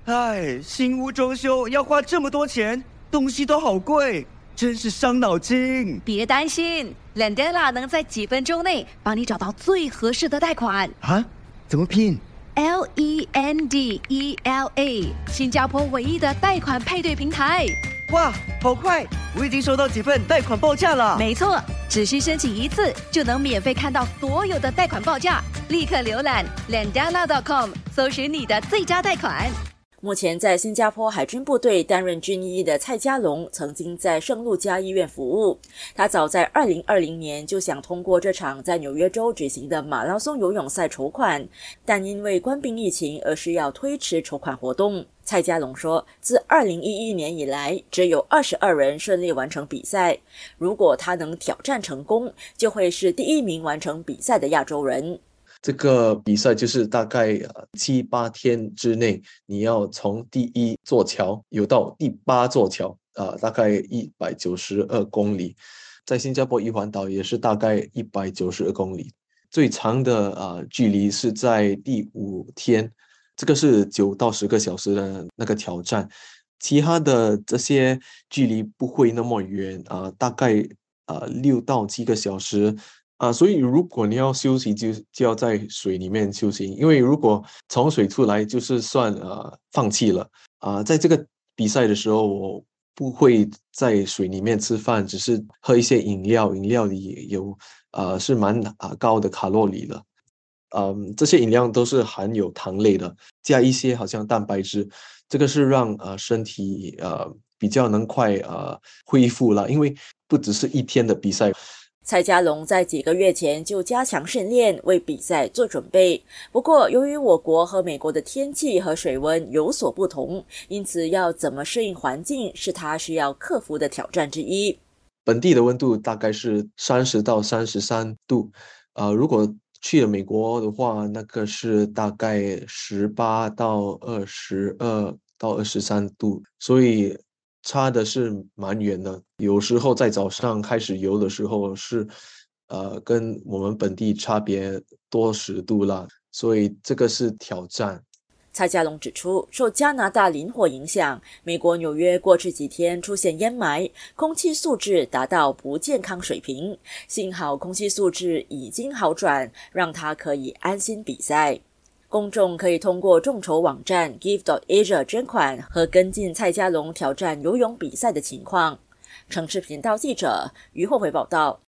哎，新屋装修要花这么多钱，东西都好贵，真是伤脑筋。 别担心 ，Lendela 能在几分钟内帮你找到最合适的贷款。 啊？怎么拼 ？Lendela， 新加坡唯一的贷款配对平台。 哇，好快！我已经收到几份贷款报价了。 没错，只需申请一次，就能免费看到所有的贷款报价。立刻浏览 Lendela.com， 搜寻你的最佳贷款。 目前在新加坡海军部队担任军医的蔡家龙曾经在圣路加医院服务。他早在2020年就想通过这场在纽约州举行的马拉松游泳赛筹款，但因为官兵疫情而需要推迟筹款活动。蔡家龙说，自2011年以来，只有22人顺利完成比赛。如果他能挑战成功，就会是第一名完成比赛的亚洲人。 这个比赛就是大概7-8天之内，你要从第1座桥游到第8座桥，大概192公里。在新加坡一环岛也是大概192公里。最长的距离是在第5天，这个是9到10个小时的那个挑战。其他的这些距离不会那么远，大概6到7个小时。所以如果你要休息就要在水里面休息，因为如果从水出来就是算放弃了。在这个比赛的时候，我不会在水里面吃饭，只是喝一些饮料，饮料里有是蛮高的卡路里的。这些饮料都是含有糖类的，加一些好像蛋白质，这个是让身体比较能快恢复了，因为不只是1天的比赛。 蔡家龙在几个月前就加强训练，为比赛做准备。不过，由于我国和美国的天气和水温有所不同，因此要怎么适应环境是他需要克服的挑战之一。 本地的温度大概是30到33度，如果去了美国的话，那个是大概18到22到23度，所以差的是蛮远的。有时候在早上开始游的时候是跟我们本地差别多10度了，所以这个是挑战。 蔡家龙指出，受加拿大林火影响，美国纽约过去几天出现烟霾，空气素质达到不健康水平。幸好空气素质已经好转，让他可以安心比赛。公众可以通过众筹网站 Give.Asia 捐款和跟进蔡家龙挑战游泳比赛的情况。城市频道记者于慧慧报道。